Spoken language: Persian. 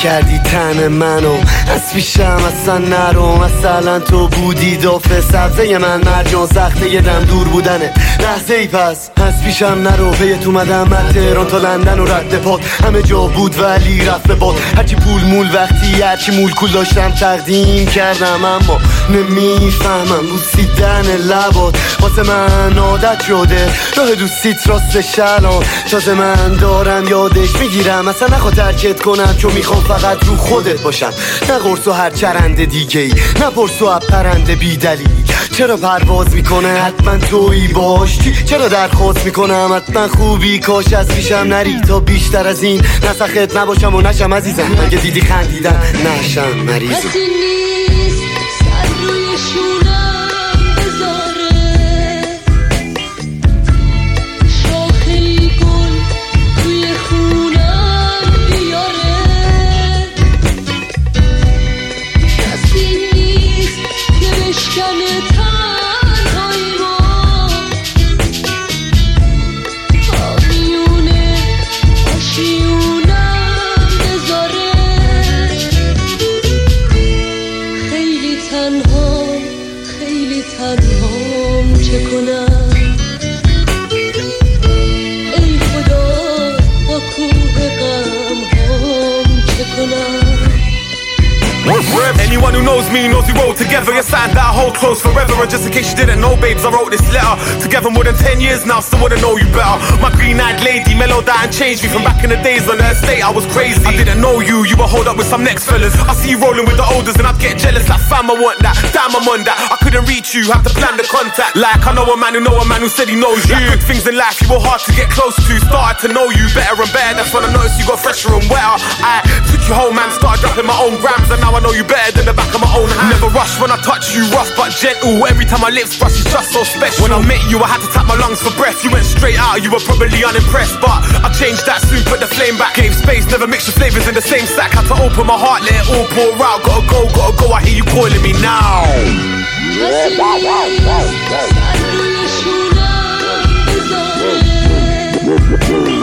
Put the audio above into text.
کردی تن منو از پیشم اصلا نرو. مثلا تو بودی دافه سبزه من مرجان سخته یه دم دور بودنه لحظه ای پس از پیشم نرو. پیت اومدم من تهران تا لندن و رد پات همه جا بود ولی رفت به باد. هرچی پول مول وقتی هرچی مول کول داشتم تقدیم کردم اما نمیفهمم بوسیدن لبات واسه من عادت شده. راه دوستیت راستش الان تازه من دارم یادش میگیرم. اصلا نخوا ترکت کنم چون میخوام فقط رو خودت باشم. نه قرص و هر چرنده دیگه ای نه پرس و پرنده بی دلیل. چرا پرواز میکنه حتما تویی باشی. چرا درخواست میکنم حتما خوبی کاش از پیشم نری تا بیشتر از این نسخت نباشم و نشم عزیزم. اگه دیدی خندیدن نشم مریضم. کسی نیست سر روی شونم بذاره شاخه گل توی خونم بیاره. کسی نیست که بشکنه تنهایی ما آمیونه آشیونم بذاره. خیلی تنهام چه کنم ای خدا با کوه غم هم چه کنم. Anyone who knows me knows we roll together. Yes, and that hold close forever. And just in case you didn't know, babes, I wrote this letter together more than 10 years now. Still wanna know you better. My green-eyed lady mellowed down and changed me from back in the days on the estate. I was crazy. I didn't know you. You were holed up with some next fellas. I see you rolling with the olders and I'd get jealous. Like fam, I want that. Damn, I'm on that. I couldn't reach you. Have to plan the contact. Like I know a man who said he knows you. Like good things in life you were hard to get close to. Started to know you better and better. That's when I noticed you got fresher and wetter. I took you home, man. Started dropping my own grams and now I know you better than the back of my own hand. Never rush when I touch you, rough but gentle. Every time my lips brush, it's just so special. When I met you, I had to tap my lungs for breath. You went straight out, you were probably unimpressed, but I changed that soon, put the flame back. Gave space, never mixed your flavors in the same stack. Had to open my heart, let it all pour out. Gotta go, I hear you calling me now. کسی نیست سر روی شونم بذاره